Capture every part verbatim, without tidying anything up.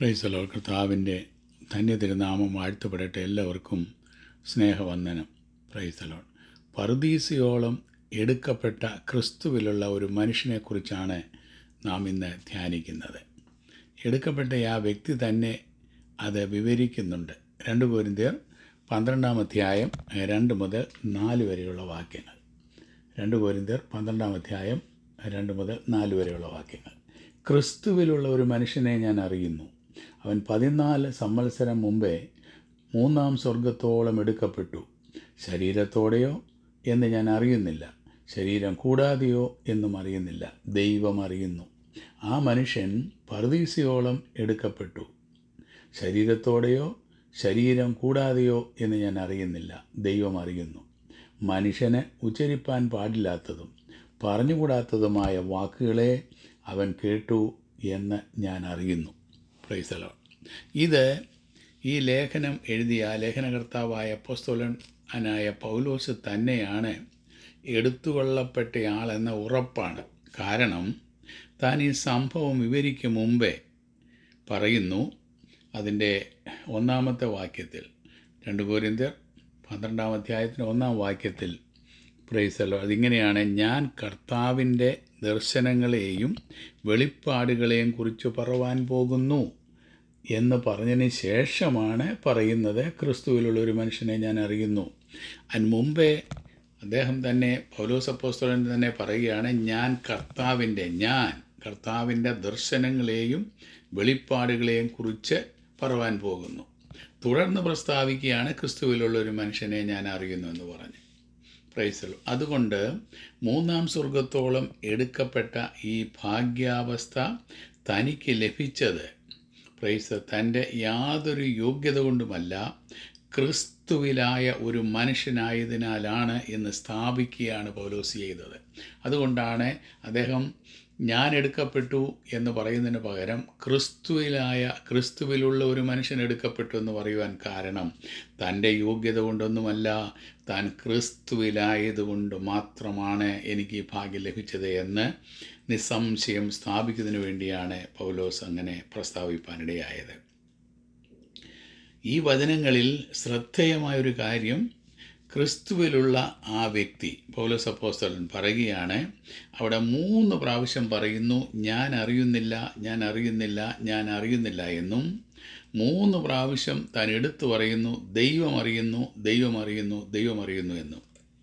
Price the Lord. കർത്താവിൻ്റെ ധന്യതിരുനാമം വാഴ്ത്തപ്പെടട്ടെ. എല്ലാവർക്കും സ്നേഹവന്ദനം. Praise the lord. പറുദീസയോളം എടുക്കപ്പെട്ട ക്രിസ്തുവിലുള്ള ഒരു മനുഷ്യനെക്കുറിച്ചാണ് നാം ഇന്ന് ധ്യാനിക്കുന്നത്. എടുക്കപ്പെട്ട ആ വ്യക്തി തന്നെ അത് വിവരിക്കുന്നുണ്ട്. രണ്ട് കൊരിന്ത്യർ പന്ത്രണ്ടാം അധ്യായം രണ്ട് മുതൽ നാല് വരെയുള്ള വാക്യങ്ങൾ. രണ്ട് കൊരിന്ത്യർ പന്ത്രണ്ടാം അധ്യായം രണ്ട് മുതൽ നാല് വരെയുള്ള വാക്യങ്ങൾ. ക്രിസ്തുവിലുള്ള ഒരു മനുഷ്യനെ ഞാൻ അറിയുന്നു. അവൻ പതിനാല് സംവത്സരം മുമ്പേ മൂന്നാം സ്വർഗത്തോളം എടുക്കപ്പെട്ടു. ശരീരത്തോടെയോ എന്ന് ഞാൻ അറിയുന്നില്ല, ശരീരം കൂടാതെയോ എന്നും അറിയുന്നില്ല, ദൈവം അറിയുന്നു. ആ മനുഷ്യൻ പറുദീസയോളം എടുക്കപ്പെട്ടു. ശരീരത്തോടെയോ ശരീരം കൂടാതെയോ എന്ന് ഞാൻ അറിയുന്നില്ല, ദൈവം അറിയുന്നു. മനുഷ്യന് ഉച്ചരിപ്പാൻ പാടില്ലാത്തതും പറഞ്ഞുകൂടാത്തതുമായ വാക്കുകളെ അവൻ കേട്ടു എന്ന് ഞാൻ അറിയുന്നു. Praise the lord. ഇത് ഈ ലേഖനം എഴുതിയ ലേഖനകർത്താവായ അപ്പോസ്തലനായ പൗലോസ് തന്നെയാണ് എടുത്തുകൊള്ളപ്പെട്ടയാളെന്ന ഉറപ്പാണ്. കാരണം താൻ ഈ സംഭവം വിവരിക്കും മുമ്പേ പറയുന്നു, അതിൻ്റെ ഒന്നാമത്തെ വാക്യത്തിൽ, രണ്ട് കൊരിന്ത്യർ പന്ത്രണ്ടാം അധ്യായത്തിൻ്റെ ഒന്നാം വാക്യത്തിൽ, പ്രൈസ് ദി ലോർഡ്, അതിങ്ങനെയാണ്: ഞാൻ കർത്താവിൻ്റെ ദർശനങ്ങളെയും വെളിപ്പാടുകളെയും കുറിച്ച് പറവാൻ പോകുന്നു എന്ന് പറഞ്ഞതിന് ശേഷമാണ് പറയുന്നത്, ക്രിസ്തുവിലുള്ള ഒരു മനുഷ്യനെ ഞാൻ അറിയുന്നു. അതിന് മുമ്പേ അദ്ദേഹം തന്നെ, പൗലോസ് അപ്പോസ്തലൻ തന്നെ പറയുകയാണ്, ഞാൻ കർത്താവിൻ്റെ ഞാൻ കർത്താവിൻ്റെ ദർശനങ്ങളെയും വെളിപ്പാടുകളെയും കുറിച്ച് പറവാൻ പോകുന്നു. തുടർന്ന് പ്രസ്താവിക്കുകയാണ്, ക്രിസ്തുവിലുള്ള ഒരു മനുഷ്യനെ ഞാൻ അറിയുന്നു എന്ന് പറഞ്ഞു. Praise the lord. അതുകൊണ്ട് മൂന്നാം സ്വർഗത്തോളം എടുക്കപ്പെട്ട ഈ ഭാഗ്യാവസ്ഥ തനിക്ക് ലഭിച്ചത് പ്രൈസ് തൻ്റെ യാതൊരു യോഗ്യത കൊണ്ടുമല്ല, ക്രിസ്തുവിലായ ഒരു മനുഷ്യനായതിനാലാണ് എന്ന് സ്ഥാപിക്കുകയാണ് പൗലോസ് ചെയ്തത്. അതുകൊണ്ടാണ് അദ്ദേഹം ഞാൻ എടുക്കപ്പെട്ടു എന്ന് പറയുന്നതിന് പകരം ക്രിസ്തുവിലായ ക്രിസ്തുവിലുള്ള ഒരു മനുഷ്യൻ എടുക്കപ്പെട്ടു എന്ന് പറയുവാൻ കാരണം തൻ്റെ യോഗ്യത കൊണ്ടൊന്നുമല്ല, താൻ ക്രിസ്തുവിലായതുകൊണ്ട് മാത്രമാണ് എനിക്ക് ഈ ഭാഗ്യം ലഭിച്ചത് എന്ന് നിസ്സംശയം സ്ഥാപിക്കുന്നതിന് വേണ്ടിയാണ് പൗലോസ് അങ്ങനെ പ്രസ്താവിപ്പാനിടയായത്. ഈ വചനങ്ങളിൽ ശ്രദ്ധേയമായൊരു കാര്യം, ക്രിസ്തുവിലുള്ള ആ വ്യക്തി പൗലോസ് അപ്പോസ്തലൻ പറയുകയാണ്, അവിടെ മൂന്ന് പ്രാവശ്യം പറയുന്നു ഞാൻ അറിയുന്നില്ല, ഞാൻ അറിയുന്നില്ല, ഞാൻ അറിയുന്നില്ല എന്നും, മൂന്ന് പ്രാവശ്യം താൻ എടുത്തു പറയുന്നു ദൈവം അറിയുന്നു, ദൈവം അറിയുന്നു, ദൈവം അറിയുന്നു എന്നും.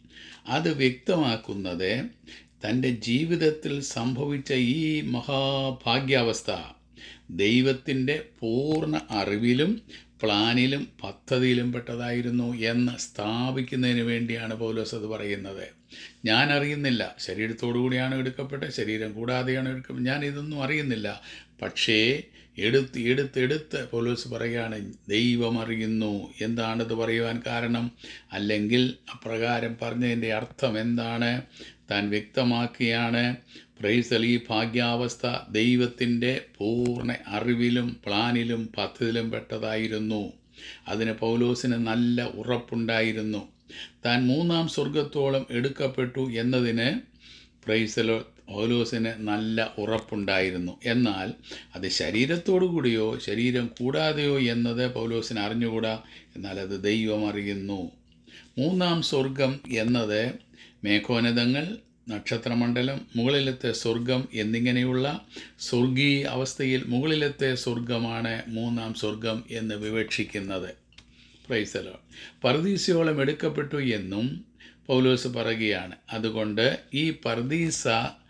അത് വ്യക്തമാക്കുന്നത് തൻ്റെ ജീവിതത്തിൽ സംഭവിച്ച ഈ മഹാഭാഗ്യാവസ്ഥ ദൈവത്തിൻ്റെ പൂർണ്ണ അറിവിലും പ്ലാനിലും പദ്ധതിയിലും പെട്ടതായിരുന്നു എന്ന് സ്ഥാപിക്കുന്നതിന് വേണ്ടിയാണ് പൗലോസ് അത് പറയുന്നത്. ഞാൻ അറിയുന്നില്ല, ശരീരത്തോടു കൂടിയാണ് എടുക്കപ്പെട്ടത്, ശരീരം കൂടാതെയാണ് എടുക്കപ്പെട്ടത്, ഞാൻ ഇതൊന്നും അറിയുന്നില്ല. പക്ഷേ എടുത്ത് എടുത്ത് എടുത്ത് പൗലോസ് പറയുകയാണ് ദൈവം അറിയുന്നു. എന്താണത് പറയുവാൻ കാരണം? അല്ലെങ്കിൽ അപ്രകാരം പറഞ്ഞതിൻ്റെ അർത്ഥം എന്താണ്? താൻ വ്യക്തമാക്കിയാണ്, പ്രൈസ് ഈ ഭാഗ്യാവസ്ഥ ദൈവത്തിൻ്റെ പൂർണ്ണ അറിവിലും പ്ലാനിലും പദ്ധതിയിലും പെട്ടതായിരുന്നു. അതിന് പൗലോസിന് നല്ല ഉറപ്പുണ്ടായിരുന്നു. താൻ മൂന്നാം സ്വർഗത്തോളം എടുക്കപ്പെട്ടു എന്നതിന് പ്രൈസ് പൗലോസിന് നല്ല ഉറപ്പുണ്ടായിരുന്നു. എന്നാൽ അത് ശരീരത്തോടു കൂടിയോ ശരീരം കൂടാതെയോ എന്നത് പൗലോസിന് അറിഞ്ഞുകൂടാ. എന്നാൽ അത് ദൈവം അറിയുന്നു. മൂന്നാം സ്വർഗം എന്നത് മേഘോന്നതങ്ങൾ, നക്ഷത്രമണ്ഡലം, മുകളിലത്തെ സ്വർഗം എന്നിങ്ങനെയുള്ള സ്വർഗീയ അവസ്ഥയിൽ മുകളിലത്തെ സ്വർഗമാണ് മൂന്നാം സ്വർഗം എന്ന് വിവക്ഷിക്കുന്നത്. Praise the lord. പറുദീസയോളം എടുക്കപ്പെട്ടു എന്നും പൗലോസ് പറയുകയാണ്. അതുകൊണ്ട് ഈ പറുദീസ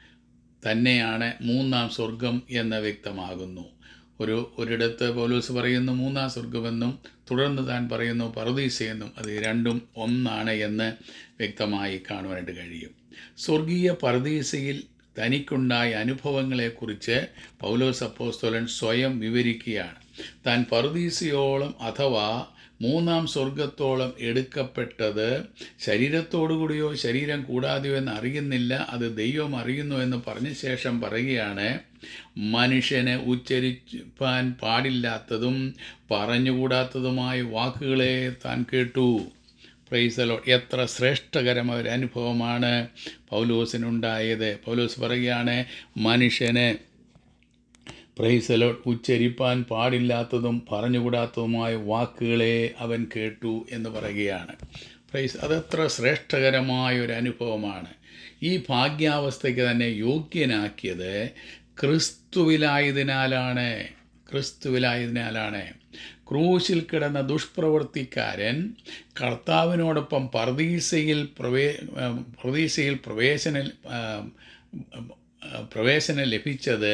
തന്നെയാണ് മൂന്നാം സ്വർഗം എന്ന് വ്യക്തമാകുന്നു. ഒരു ഒരിടത്ത് പൗലോസ് പറയുന്നു മൂന്നാം സ്വർഗമെന്നും, തുടർന്ന് താൻ പറയുന്നു പറുദീസയെന്നും. അത് രണ്ടും ഒന്നാണ് എന്ന് വ്യക്തമായി കാണുവാനായിട്ട് കഴിയും. സ്വർഗീയ പറുദീസയിൽ തനിക്കുണ്ടായ അനുഭവങ്ങളെക്കുറിച്ച് പൗലോസ് അപ്പോസ്തലൻ സ്വയം വിവരിക്കുകയാണ്. താൻ പറുദീസയോളം അഥവാ മൂന്നാം സ്വർഗത്തോളം എടുക്കപ്പെട്ടത് ശരീരത്തോടുകൂടിയോ ശരീരം കൂടാതെയോ എന്ന് അറിയുന്നില്ല, അത് ദൈവം അറിയുന്നു എന്ന് പറഞ്ഞ ശേഷം പറയുകയാണ്, മനുഷ്യന് ഉച്ചരിപ്പാൻ പാടില്ലാത്തതും പറഞ്ഞുകൂടാത്തതുമായ വാക്കുകളെ താൻ കേട്ടു. Praise the lord. എത്ര ശ്രേഷ്ഠകരമായ ഒരു അനുഭവമാണ് പൗലോസിനുണ്ടായത്. പൗലോസ് പറയുകയാണ്, മനുഷ്യന് പ്രൈസ് ലോർഡ്. ഉച്ചരിപ്പാൻ പാടില്ലാത്തതും പറഞ്ഞുകൂടാത്തതുമായ വാക്കുകളെ അവൻ കേട്ടു എന്ന് പറയുകയാണ്. പ്രൈസ്, അതത്ര ശ്രേഷ്ഠകരമായ ഒരു അനുഭവമാണ്. ഈ ഭാഗ്യാവസ്ഥയ്ക്ക് തന്നെ യോഗ്യനാക്കിയത് ക്രിസ്തുവിലായതിനാലാണ്. ക്രിസ്തുവിലായതിനാലാണ് ക്രൂശിൽ കിടന്ന ദുഷ്പ്രവൃത്തിക്കാരൻ കർത്താവിനോടൊപ്പം പർദീസയിൽ പ്രവേ പർദീസയിൽ പ്രവേശന പ്രവേശനം ലഭിച്ചത്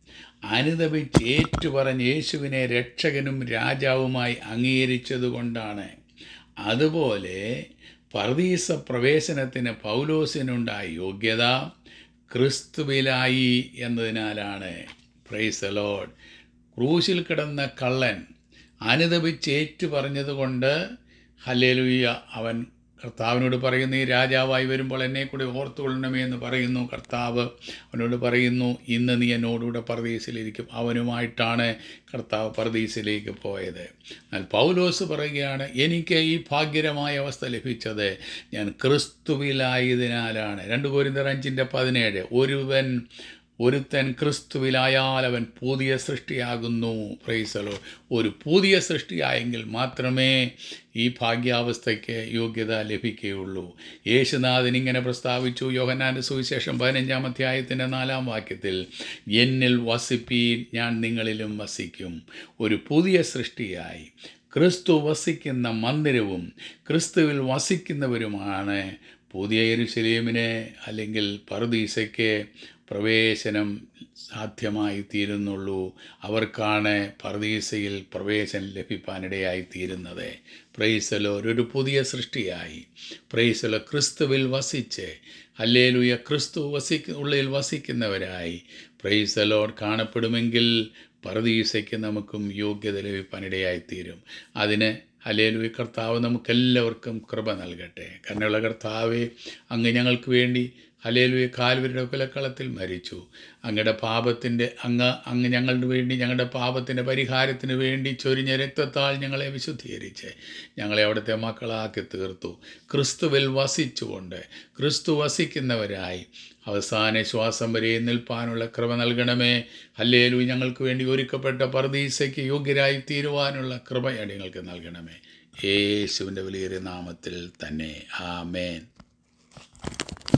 അനുദപിച്ച് ഏറ്റുപറഞ്ഞ് യേശുവിനെ രക്ഷകനും രാജാവുമായി അംഗീകരിച്ചതുകൊണ്ടാണ്. അതുപോലെ പർദീസ പ്രവേശനത്തിന് പൗലോസിനുണ്ടായ യോഗ്യത ക്രിസ്തുവിലായി എന്നതിനാലാണ്. Praise the lord. ക്രൂശിൽ കിടന്ന കള്ളൻ അനുദപിച്ച് ഏറ്റു പറഞ്ഞതുകൊണ്ട് ഹല്ലേലൂയ അവൻ കർത്താവിനോട് പറയുന്നു, ഈ രാജാവായി വരുമ്പോൾ എന്നെ കൂടി ഓർത്തുകൊള്ളണമേ എന്ന് പറയുന്നു. കർത്താവ് അവനോട് പറയുന്നു, ഇന്ന് നീ എന്നോടുകൂടെ പർദീസിലിരിക്കും. അവനുമായിട്ടാണ് കർത്താവ് പർദീസിലേക്ക് പോയത്. എന്നാൽ പൗലോസ് പറയുകയാണ്, എനിക്ക് ഈ ഭാഗ്യകരമായ അവസ്ഥ ലഭിച്ചത് ഞാൻ ക്രിസ്തുവിലായതിനാലാണ്. രണ്ട് കൊരിന്ത്യർ അഞ്ചിൻ്റെ പതിനേഴ്. ഒരുവൻ ഒരുത്തൻ ക്രിസ്തുവിലായാൽ അവൻ പുതിയ സൃഷ്ടിയാകുന്നു. Price the lord. ഒരു പുതിയ സൃഷ്ടിയായെങ്കിൽ മാത്രമേ ഈ ഭാഗ്യാവസ്ഥയ്ക്ക് യോഗ്യത ലഭിക്കുകയുള്ളൂ. യേശുനാഥൻ ഇങ്ങനെ പ്രസ്താവിച്ചു. യോഹന്നാന്റെ സുവിശേഷം പതിനഞ്ചാം അധ്യായത്തിൻ്റെ നാലാം വാക്യത്തിൽ, എന്നിൽ വസിപ്പീൻ, ഞാൻ നിങ്ങളിലും വസിക്കും. ഒരു പുതിയ സൃഷ്ടിയായി ക്രിസ്തു വസിക്കുന്ന മന്ദിരവും ക്രിസ്തുവിൽ വസിക്കുന്നവരുമാണ് പുതിയ യെരൂശലേമിന് അല്ലെങ്കിൽ പറുദീസയ്ക്ക് പ്രവേശനം സാധ്യമായി തീരുന്നുള്ളൂ. അവർക്കാണ് പറുദീസയിൽ പ്രവേശനം ലഭിക്കാനിടയായി തീരുന്നത്. Praise the lord. ഒരു പുതിയ സൃഷ്ടിയായി പ്രൈസ് ദി ലോർഡ് ക്രിസ്തുവിൽ വസിച്ച് ഹല്ലേലൂയ ക്രിസ്തു വസിക്ക ഉള്ളിൽ വസിക്കുന്നവരായി പ്രൈസ് ദി ലോർഡ് കാണപ്പെടുമെങ്കിൽ പറുദീസയ്ക്ക് നമുക്കും യോഗ്യത ലഭിക്കാനിടയായിത്തീരും. അതിന് ഹല്ലേലൂയ കർത്താവ് നമുക്കെല്ലാവർക്കും കൃപ നൽകട്ടെ. കരുണയുള്ള കർത്താവേ, അങ്ങ് ഞങ്ങൾക്ക് വേണ്ടി ഹല്ലേലൂയ കാൽവരിയുടെ കുലക്കളത്തിൽ മരിച്ചു. അങ്ങയുടെ പാപത്തിൻ്റെ അങ്ങ് അങ്ങ് ഞങ്ങളുടെ വേണ്ടി ഞങ്ങളുടെ പാപത്തിൻ്റെ പരിഹാരത്തിന് വേണ്ടി ചൊരിഞ്ഞ രക്തത്താൽ ഞങ്ങളെ വിശുദ്ധീകരിച്ച് ഞങ്ങളെ അവിടുത്തെ മക്കളാക്കി തീർത്തു. ക്രിസ്തുവിൽ വസിച്ചുകൊണ്ട് ക്രിസ്തു വസിക്കുന്നവരായി അവസാന ശ്വാസം വരെ നിൽപ്പാനുള്ള കൃപ നൽകണമേ. ഹല്ലേലൂയ ഞങ്ങൾക്ക് വേണ്ടി ഒരുക്കപ്പെട്ട പറുദീസയ്ക്ക് യോഗ്യരായി തീരുവാനുള്ള കൃപ ഞങ്ങൾക്ക് നൽകണമേ. യേശുവിൻ്റെ വലിയ നാമത്തിൽ തന്നെ. ആമേൻ.